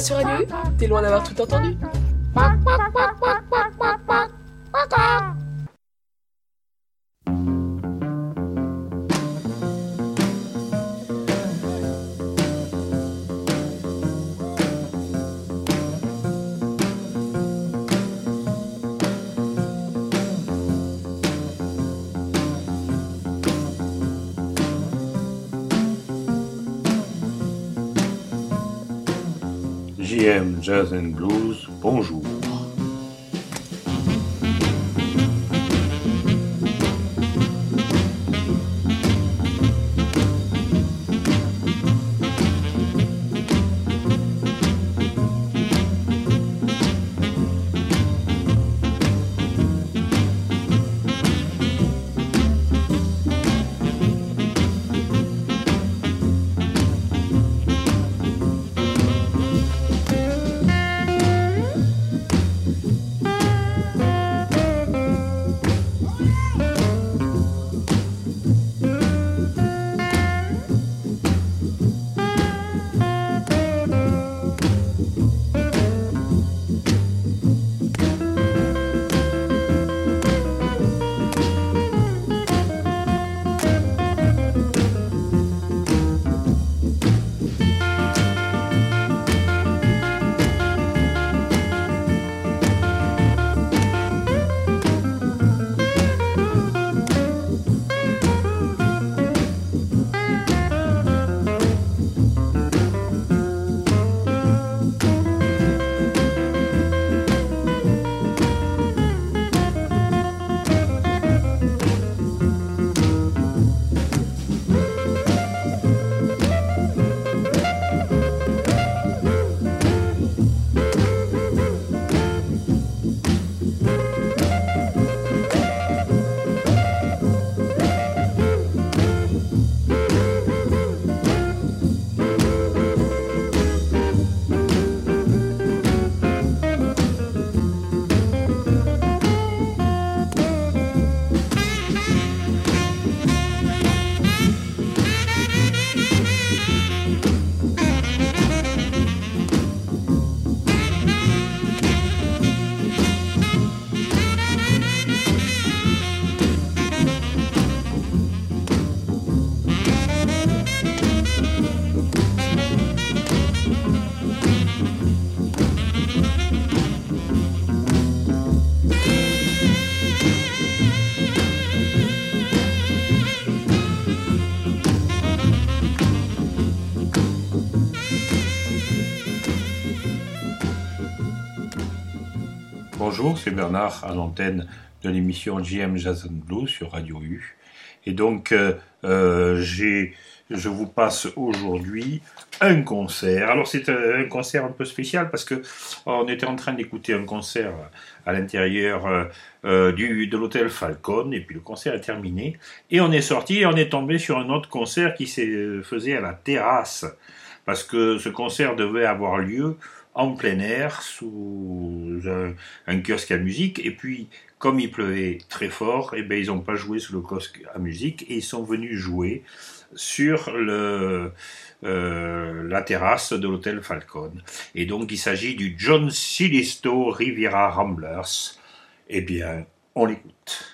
passes sur Radio U? T'es loin d'avoir tout entendu. JM Jazz and Blues, bonjour. Bonjour, c'est Bernard à l'antenne de l'émission JM Jazz and Blues sur Radio U. Et donc, je vous passe aujourd'hui un concert. Alors, c'est un concert un peu spécial parce que on était en train d'écouter un concert à l'intérieur de l'hôtel Falcon, et puis le concert est terminé. Et on est sorti et on est tombé sur un autre concert qui se faisait à la terrasse, parce que ce concert devait avoir lieu en plein air, sous un kiosque à musique, et puis, comme il pleuvait très fort, eh ben, ils n'ont pas joué sous le kiosque à musique, et ils sont venus jouer sur la terrasse de l'hôtel Falcon. Et donc, il s'agit du John Silisto Riviera Ramblers. Eh bien, on l'écoute.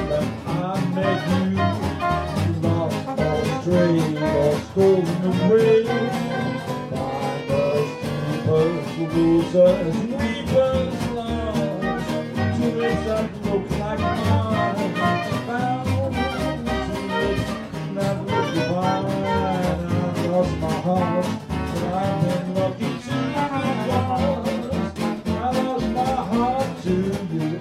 moment I met you, lost or strayed or stolen away by the keepers, losers, weepers, lost to lips that look like mine, found to lips that look divine. I lost my heart, but I've been lucky too, because I lost my heart to you.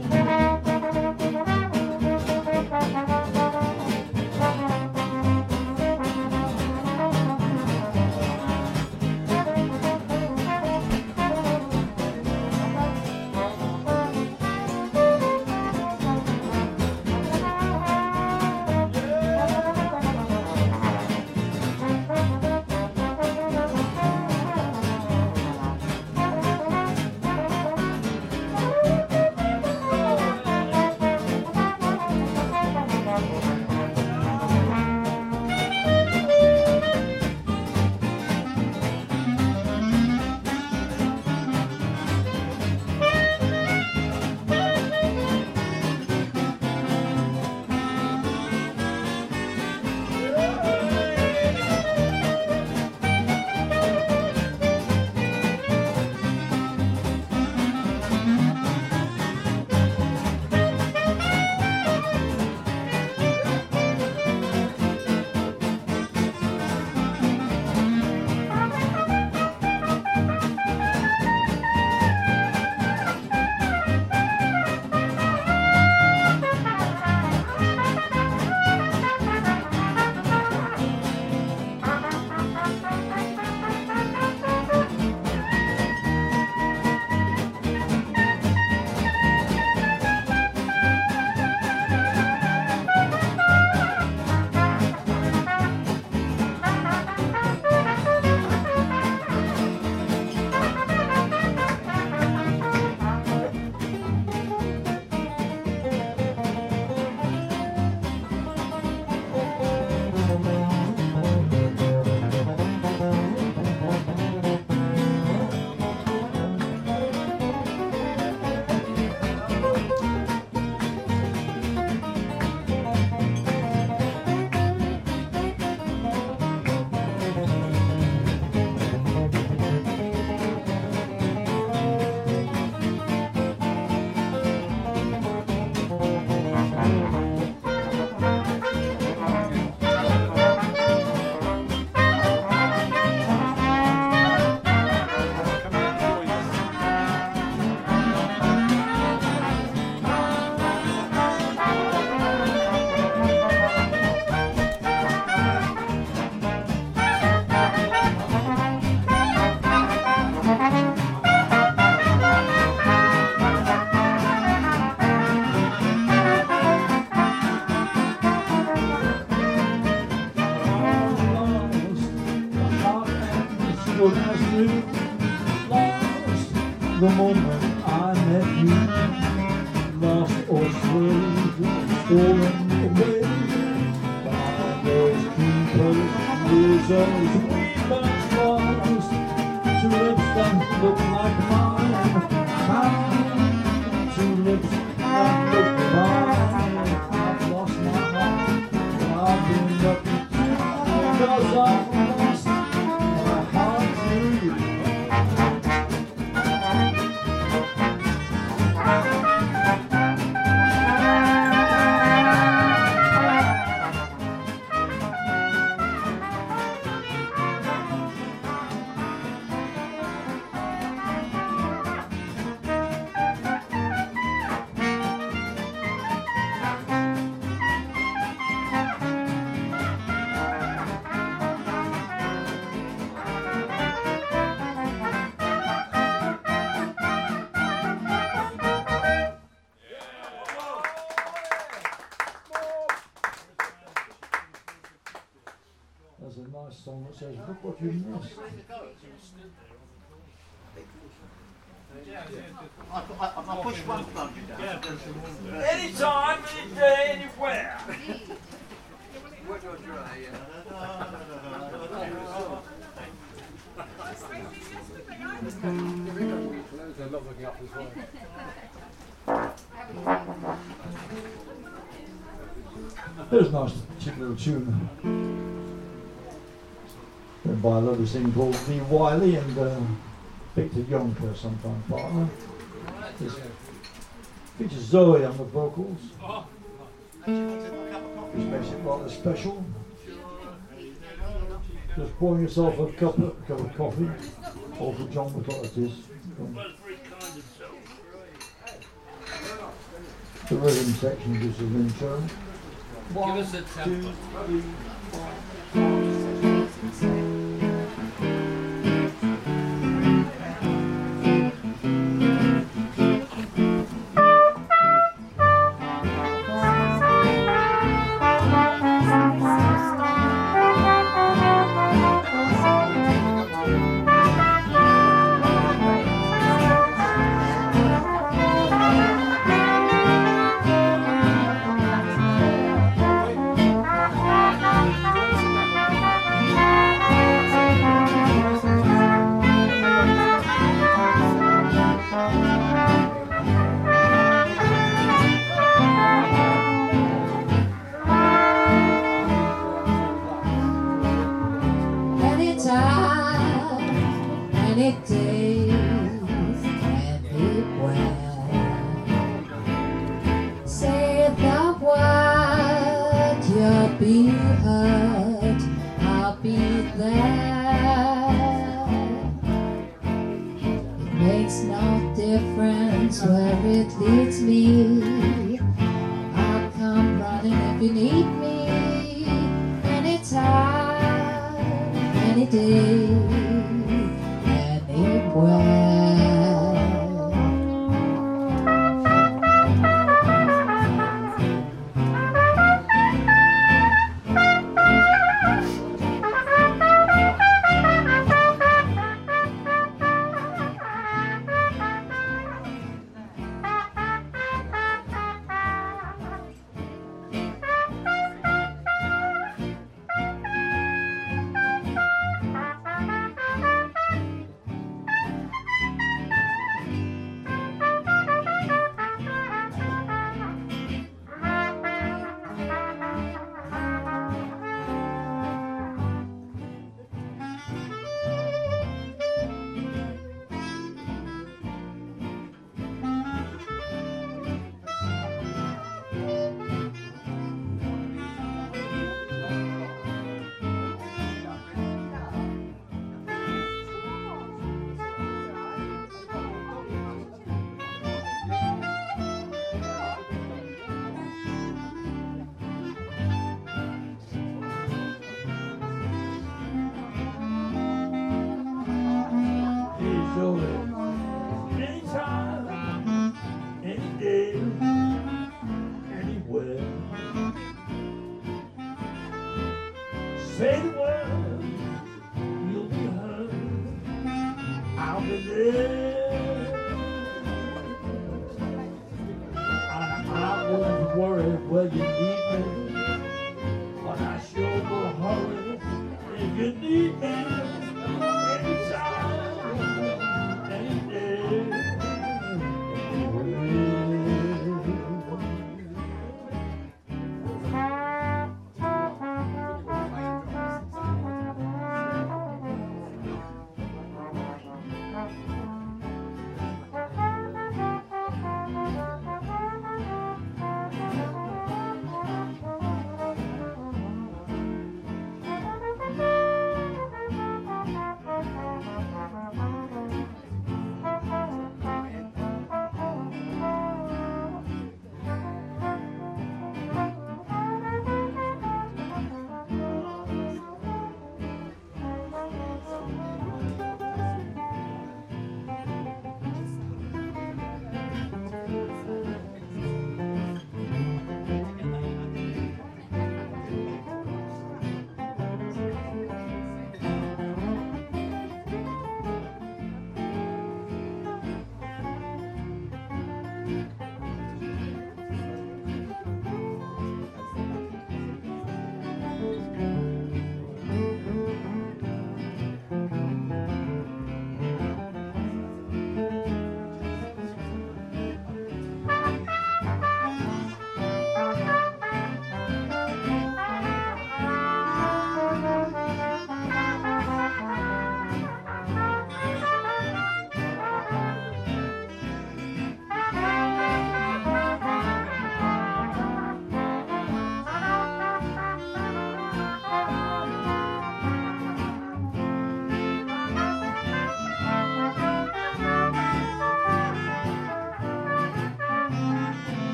The moment I met you, lost or strayed, stolen away by those keepers, losers, weepers, lost to lips that look like mine, found to lips that look divine. I've lost my heart, but I've been lucky too, because I've lost my heart to you. That's a nice song that says, look what you missed. I'll push one plug down. Anytime, any day, anywhere. They're not looking up as well. There's a nice cheap little tune written by a lovely singer called Lee Wiley and Victor Yonker, sometime partner. This features Zoe on the vocals, which makes it rather special. Just pouring yourself a cup of coffee, or for John McCall it is. The rhythm section gives us an intro. Give us a tempo. 2, 3, 4.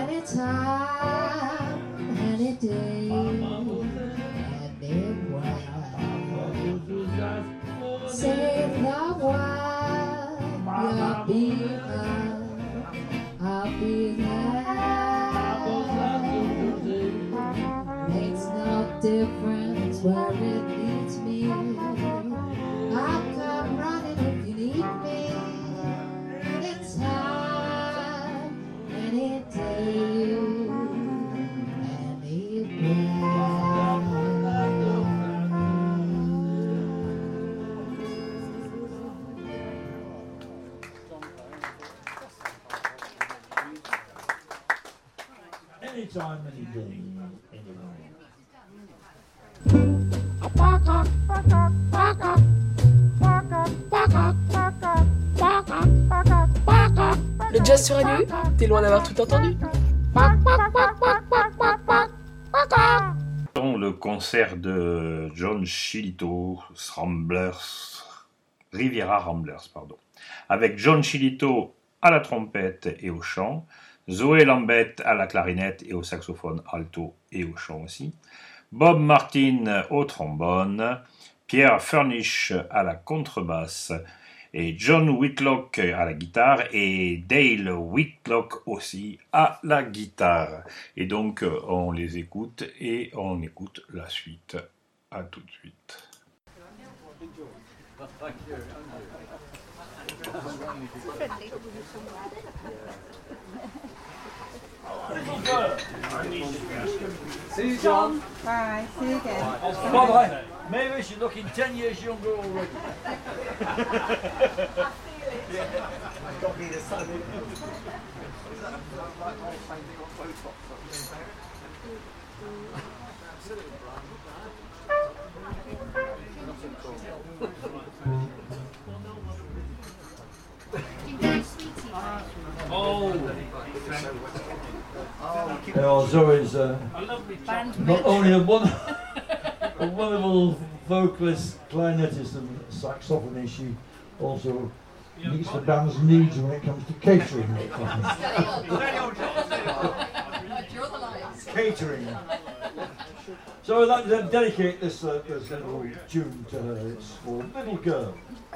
Anytime, any day, anywhere. Say the word, you'll be mine, I'll be there. Makes no difference where it leads me. I'll come running if you need me. Anytime, any day, Anytime, any day, anywhere. Le jazz sur Radio U, t'es loin d'avoir tout entendu. Le concert de John Chilito Riviera Ramblers, avec John Chilito à la trompette et au chant, Zoé Lambeth à la clarinette et au saxophone alto et au chant aussi, Bob Martin au trombone, Pierre Furnish à la contrebasse et John Whitlock à la guitare et Dale Whitlock aussi à la guitare. Et donc on les écoute et on écoute la suite. À tout de suite. See you, John. Bye. See you again. By the way, maybe she's looking 10 years younger already. Got me the sun. Zoe's not only a wonderful vocalist, clarinetist and saxophonist, she also meets the band's needs when it comes to catering. Catering. So I'd like to dedicate this little tune to her. It's for Little Girl.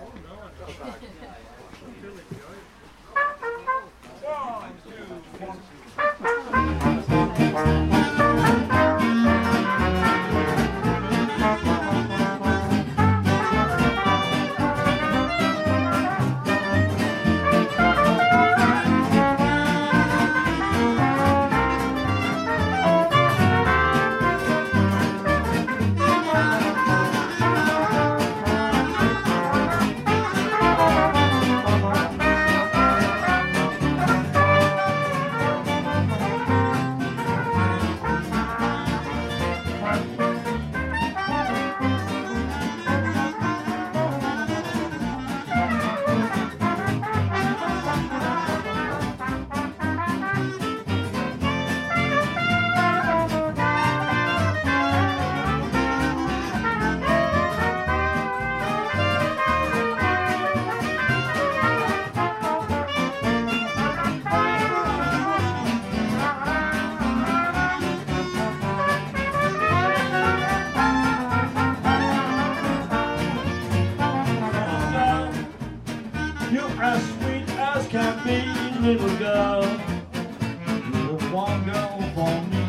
Little girl, you're the one girl for me.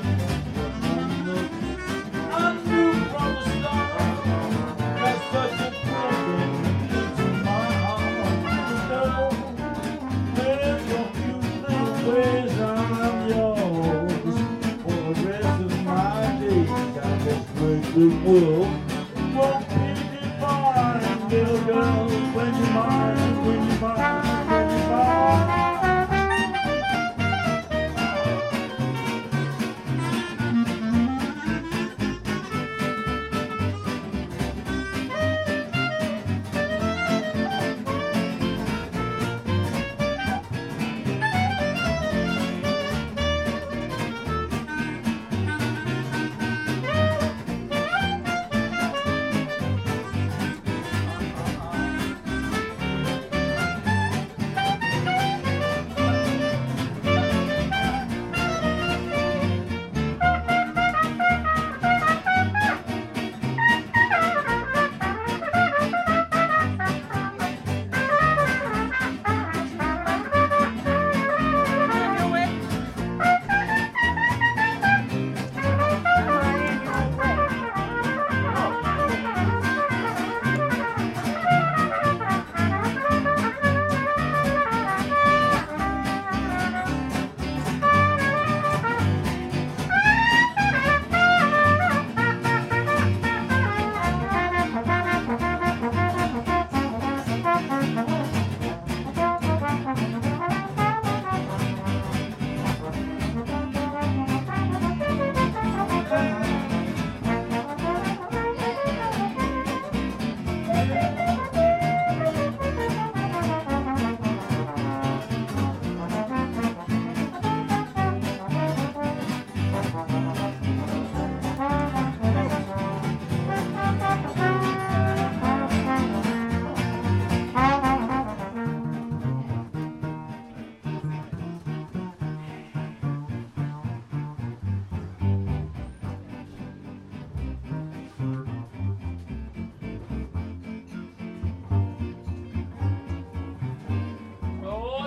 I knew from the start that's such a broken into my heart. Little girl, your cute little ways, I'm yours for the rest of my days. Down this great big world won't be defined, little girl, when you're mine, when you're mine, when you're mine.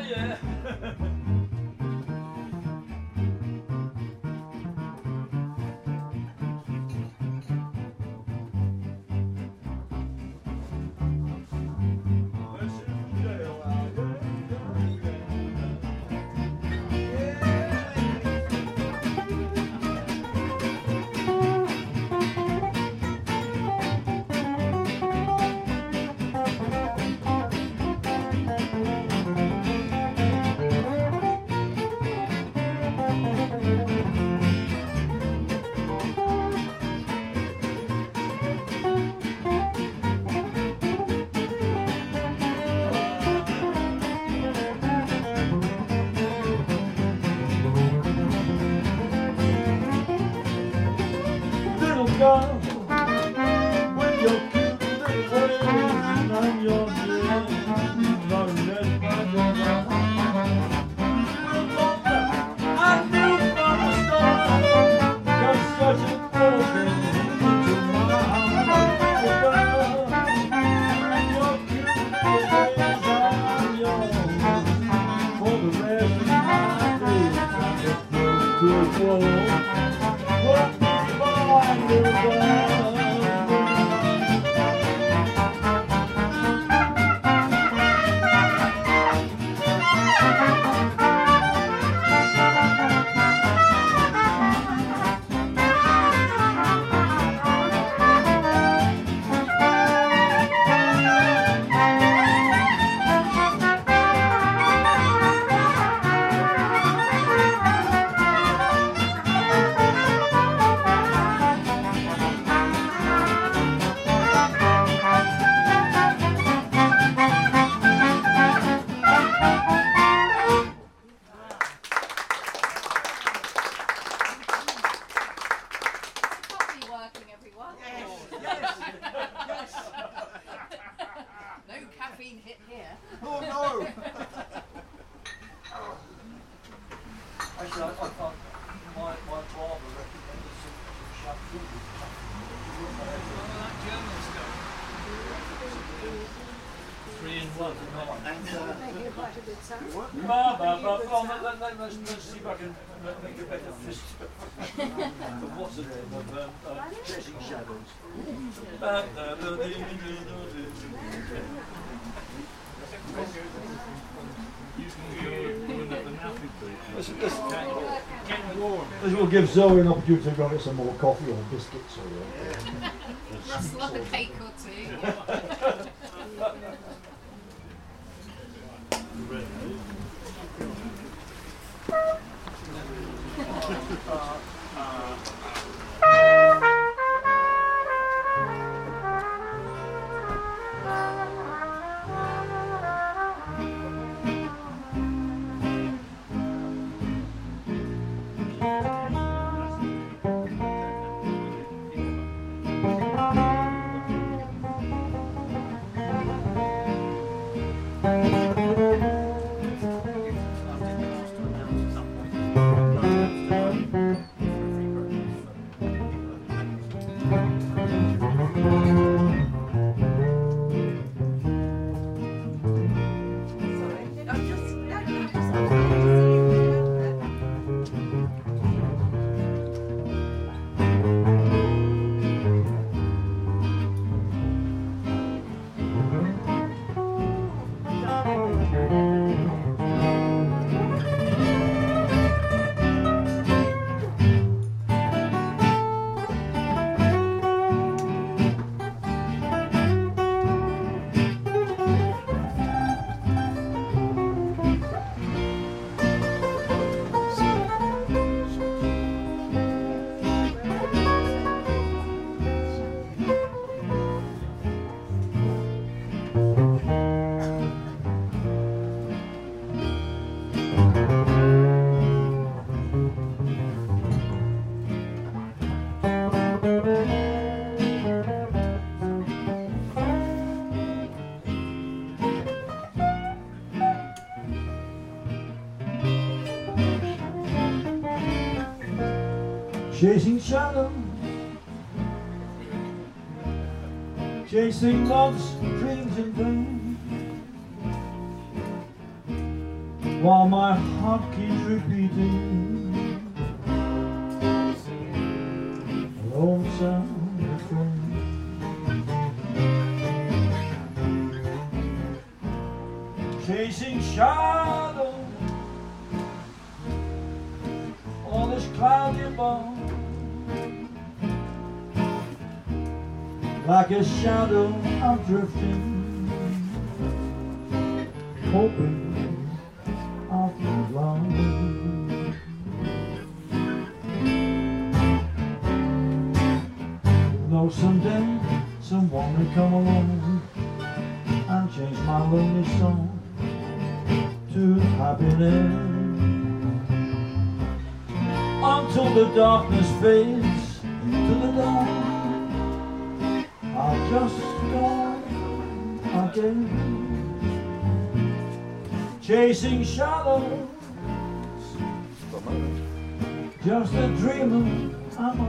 yeah. Hit here. Oh no! Actually, I thought my barber recommended some shampoo. That German stuff. 3 in 1. Let's see if I can make a better fist of what's the name of Chasing Shadows. This will give Zoe an opportunity to go get some more coffee or biscuits or Rustle up a cake or two. chasing shadows, chasing love's dreams in vain. while my heart keeps repeating a lonesome refrain. Chasing shadows on this cloudy above, like a shadow I'm drifting, hoping I'll find love. Know someday someone will come along and change my lonely song to happiness. Until the darkness fades into the dawn, I'll just go on again, chasing shadows, just a dreamer am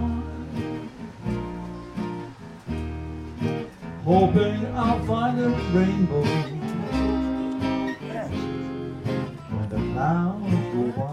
I, hoping I'll find a rainbow when the clouds go by.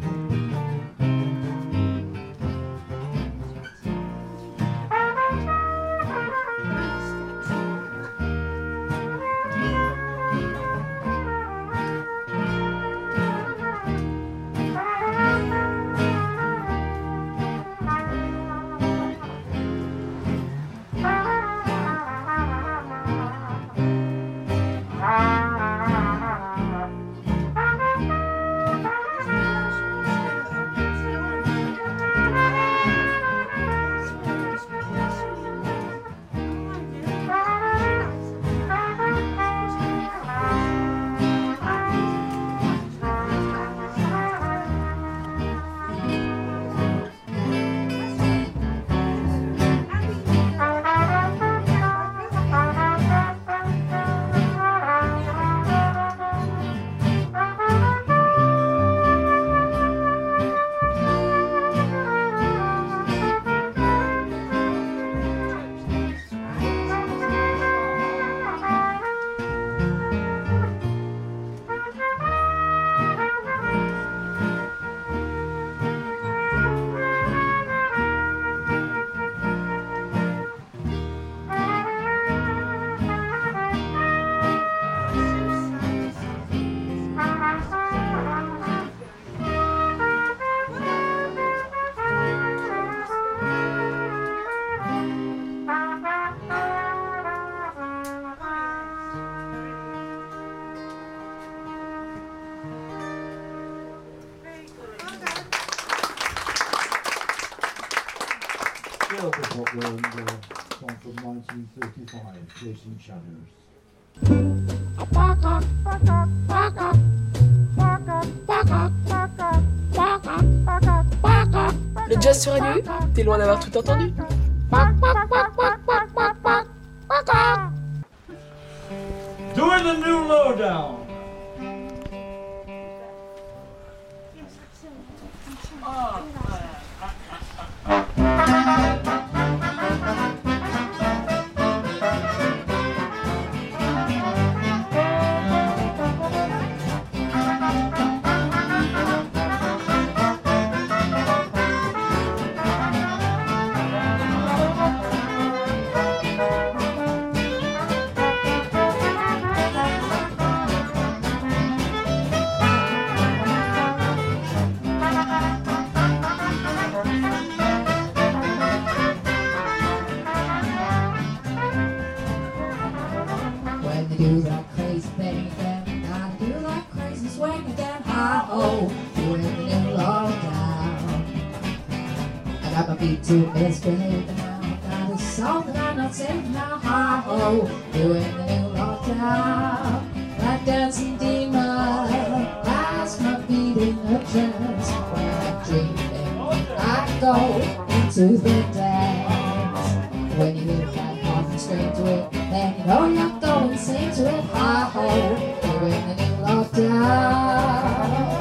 Song from 1935, Chasing Shadows. Le jazz sur nu, t'es loin d'avoir tout entendu. Doing the new lowdown. Do that crazy thing again, gotta do that crazy swing again. Hi-ho, doing the new lowdown. I got my feet to misbehaving now. Got a song that I'm not singing now. Hi-ho, doing the new lowdown. Like dancing demon, has my feet in a trance. When I'm dreaming, I go into the dance. When you hear that coffin string to it, then you know you're going sing to it. Hi-ho, doing the new lockdown.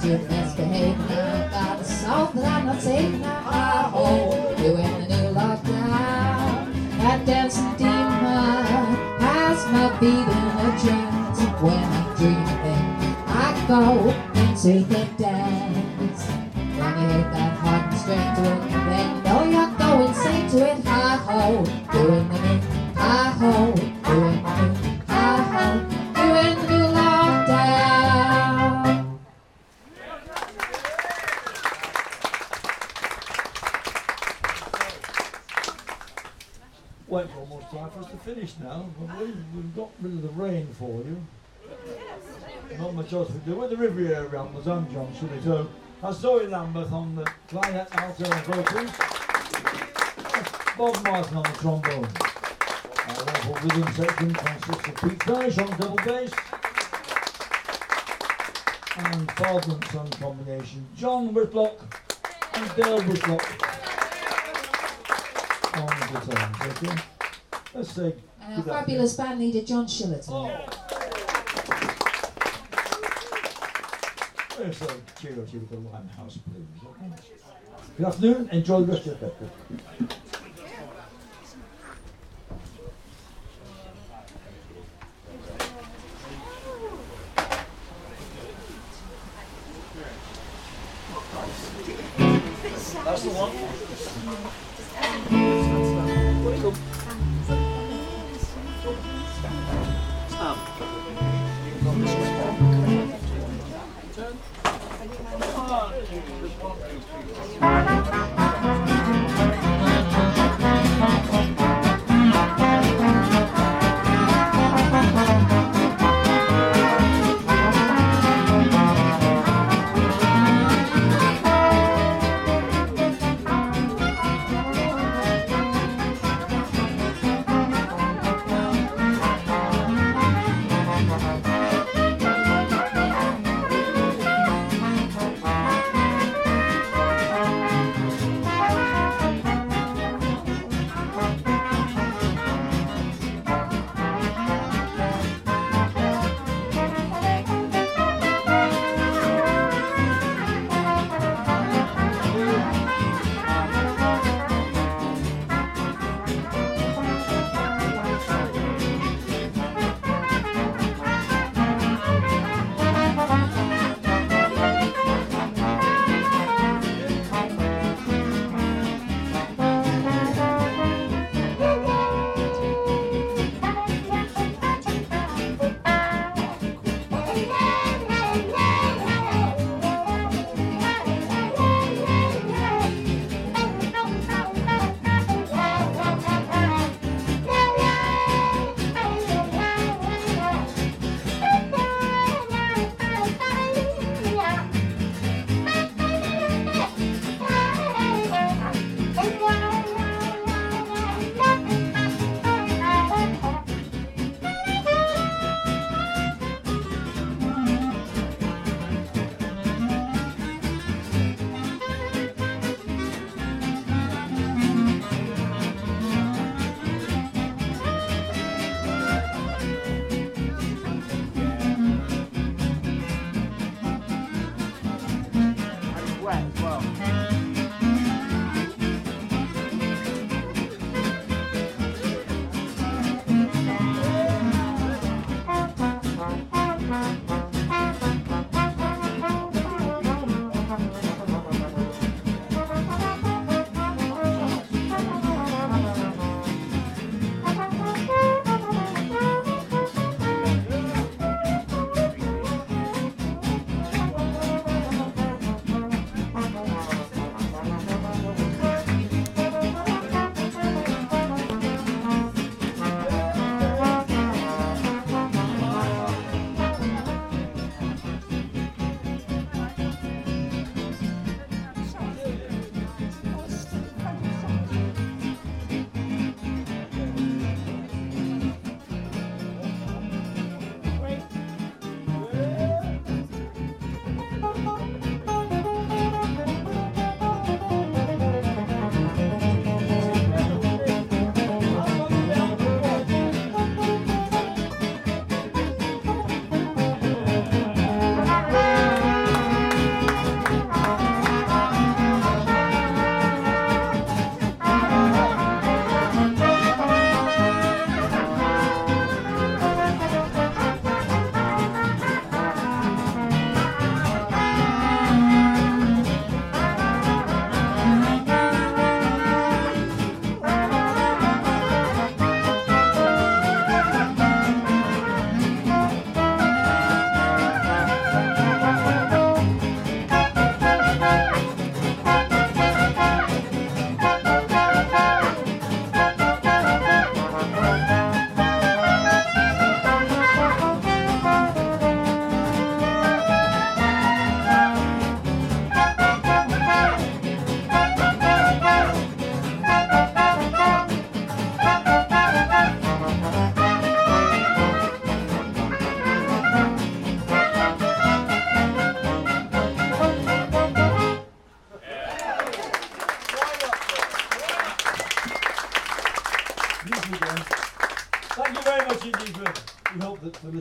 to misbehave. I've got a salt that I'm not taking. Hi-ho, doing the new lockdown. That dancing demon has my feet in a trance. When I'm dreaming, I go into the dance. When you hit that hot and straight to it, then you know you're going straight to it. Hi-ho, doing the new, hi-ho, doing the new, hi-ho, doing the new lockdown. Well, it's almost time for us to finish now. We've got rid of the rain for you. Not much else we do. With the Riviera Ramblers, I'm John Shilley. So that's Zoe Lambeth on the clarinet, alto and vocals. Bob Martin on the trombone. Our local rhythm section consists of Pete Parrish on double bass. And father and son combination, John Whitlock and Dale Whitlock on the guitars. Okay? Let's say And our fabulous band leader, John Shillington. Let's cheer up with the Limehouse Blues. Okay? Good afternoon, enjoy the rest of your day. That's the one.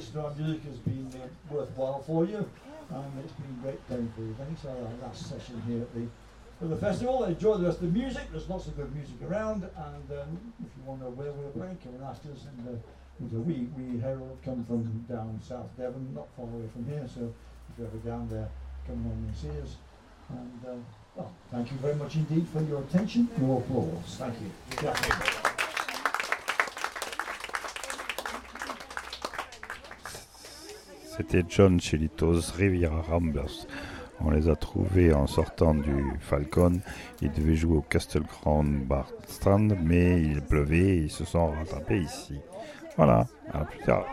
listen to our music has been worthwhile for you, and it's been great playing for you. I think it's our last session here at the festival. Enjoy the rest of the music. There's lots of good music around, and if you want to know where we're playing, come and ask us. And we Herald come from down South Devon, not far away from here, so if you're ever down there, come along and see us. And well, thank you very much indeed for your attention, your applause. Thank you. Yeah. C'était John Chelitos, Riviera Ramblers. On les a trouvés en sortant du Falcon. Ils devaient jouer au Castle Ground Bar Strand, mais il pleuvait et ils se sont rattrapés ici. Voilà, à plus tard.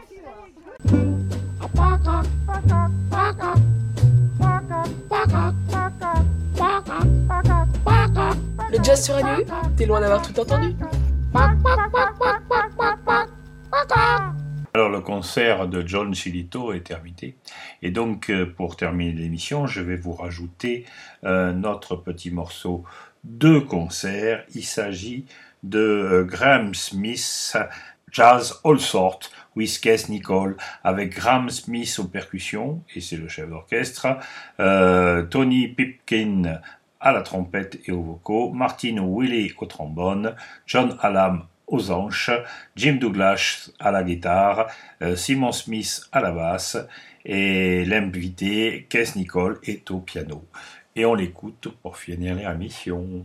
Le jazz sur Anu, t'es loin d'avoir tout entendu. Alors le concert de John Chilito est terminé. Et donc pour terminer l'émission, je vais vous rajouter notre petit morceau de concert. Il s'agit de Graham Smith, Jazz All Sorts, with Kes Nicole, avec Graham Smith aux percussions, et c'est le chef d'orchestre, Tony Pipkin à la trompette et aux vocaux, Martin Willey au trombone, John Hallam aux hanches, Jim Douglas à la guitare, Simon Smith à la basse, et l'invité Kes Nicole est au piano. Et on l'écoute pour finir la mission.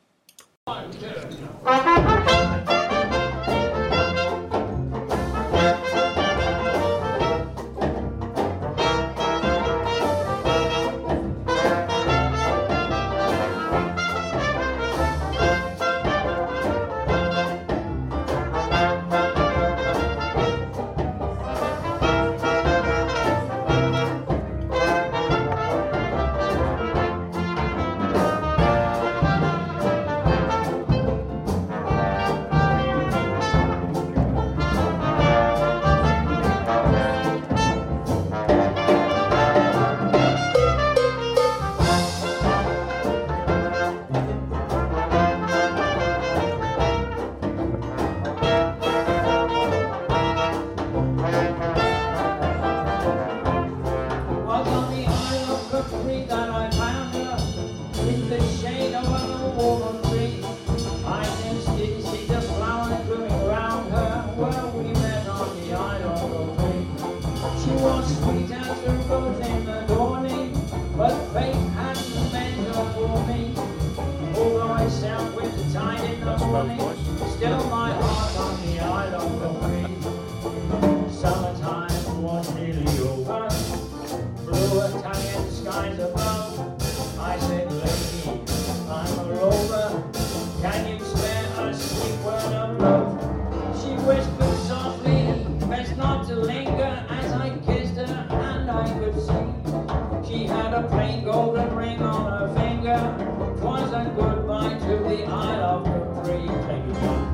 Still my heart on the island of Crete. Summertime was nearly over. Blue Italian skies above. I said, lady, I'm a rover. Can you spare a sweet word of love? She whispered softly, best not to linger. As I kissed her and I could see she had a plain golden ring on her finger. 'Twas a goodbye to the Isle of Capri. Take it on.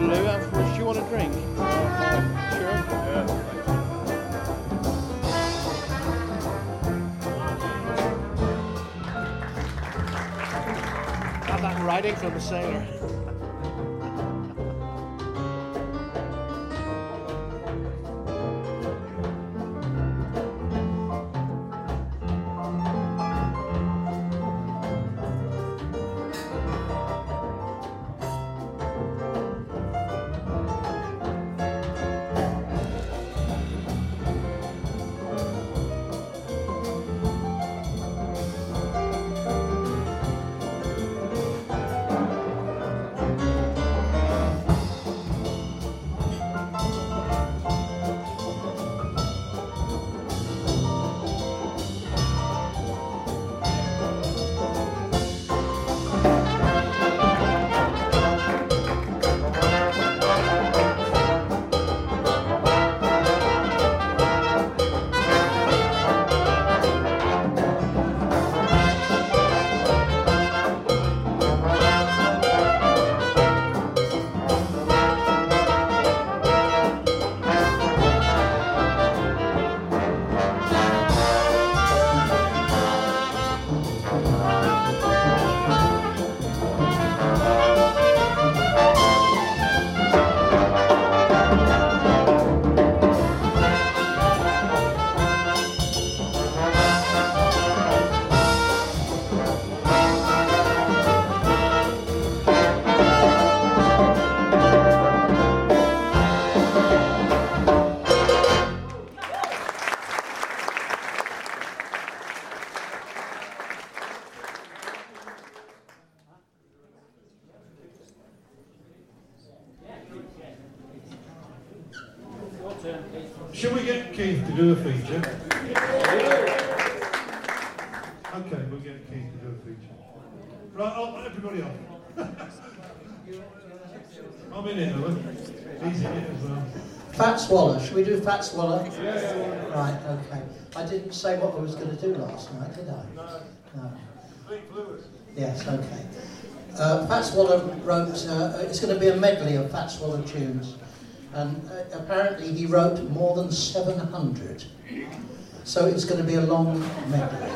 Lou. How much do you want to drink? Sure. Yeah. Got that writing from a sailor. Shall we get Keith to do a feature? Okay, we'll get Keith to do a feature. Right, everybody off. I'm in it, Owen. He's in it as well. Fat Swallow. Should we do Fat Swallow? Right, okay. I didn't say what I was going to do last night, did I? No. Yes, okay. Fat Swallow wrote, it's going to be a medley of Fat Swallow tunes. And apparently he wrote more than 700. So it's going to be a long medley.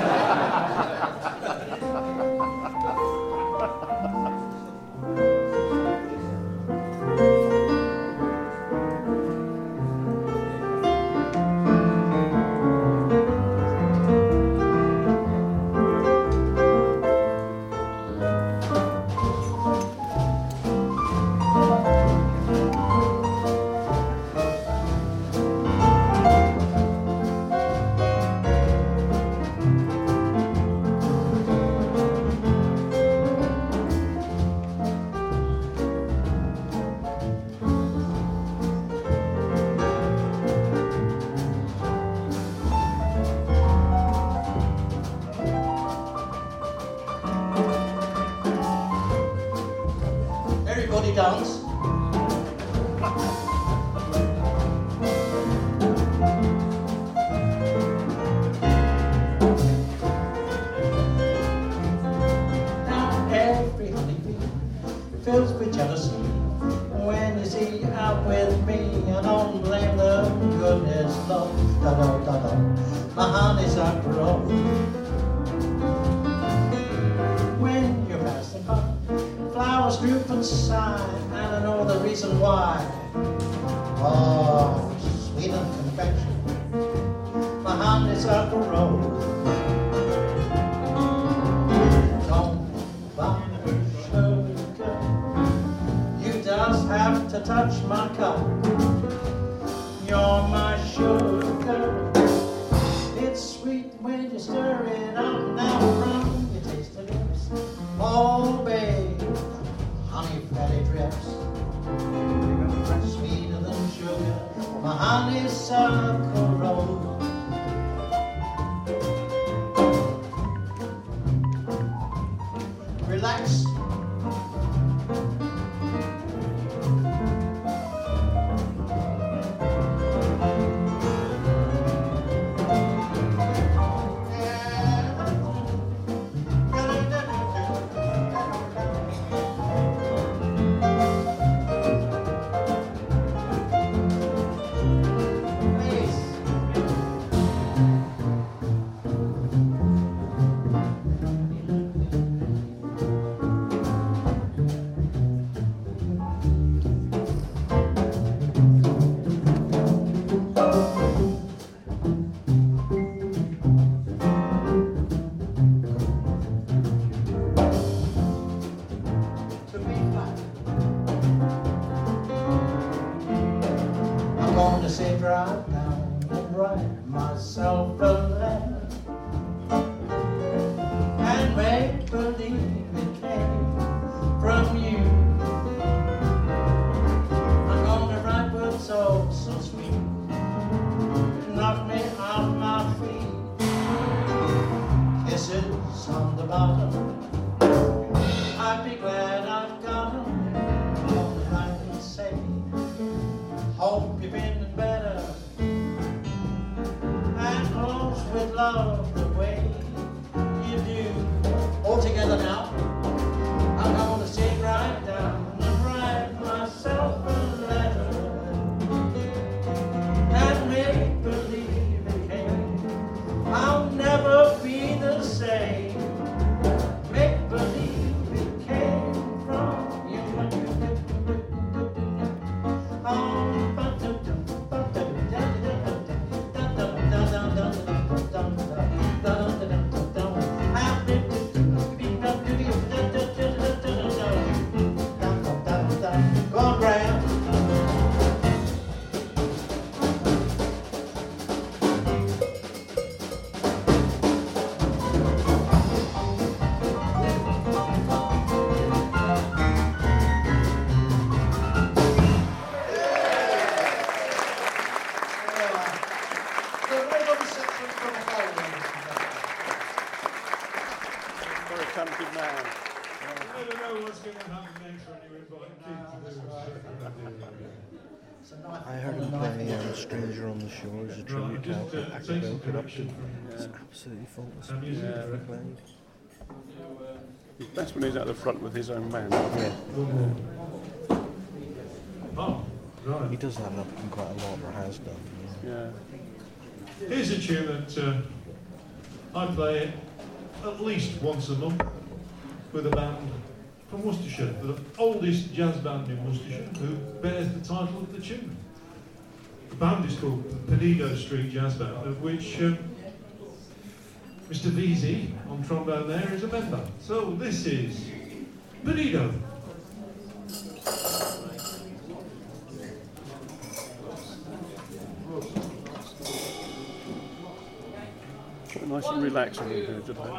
Everybody dance. Now every honeybee fills with jealousy when you see out with me, and don't blame the goodness, love. Da da da da. My honey's a grow. When you're passing by, flowers droop and sigh, and I know the reason why. Oh, sweet and confection, my hand is up a road. Don't buy sugar, you just have to touch my cup. You're my sugar. It's sweet when you stir it up now from your tasty lips. Oh, babe, honey fatty drips, sweeter than sugar, my honeysuckle roll. Relax. myself a letter and make believe it came from you. I'm gonna write words so sweet, knock me off my feet. Kisses on the bottom, I'd be glad I've got 'em. All I can say, hope you've been better, and close with love the way you do. All together now, I'm gonna sit right down and write myself a letter and make believe it came. I'll never be the same. Make believe it came from you. Go on, Graham. Very talented man. You never know what's going to happen next when you invite Keith to do it. I heard him play Stranger on the Shore as a tribute to Alfred Ackerville production. It's absolutely faultless. Played. He's best when he's at the front with his own band. Yeah. Oh, right. He does have it up in quite a lot, or has done. Yeah. Here's a tune that I play at least once a month with a band from Worcestershire, the oldest jazz band in Worcestershire, who bears the title of the tune. The band is called the Penido Street Jazz Band, of which Mr. VZ on trombone there is a member. So this is Penido. Nice and relaxing in here today.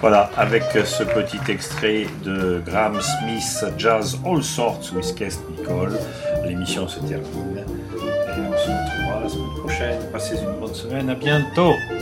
Voilà, avec ce petit extrait de Graham Smith, Jazz All Sorts with Keith Nicole, l'émission se termine. Et on se retrouvera la semaine prochaine. Passez une bonne semaine, à bientôt.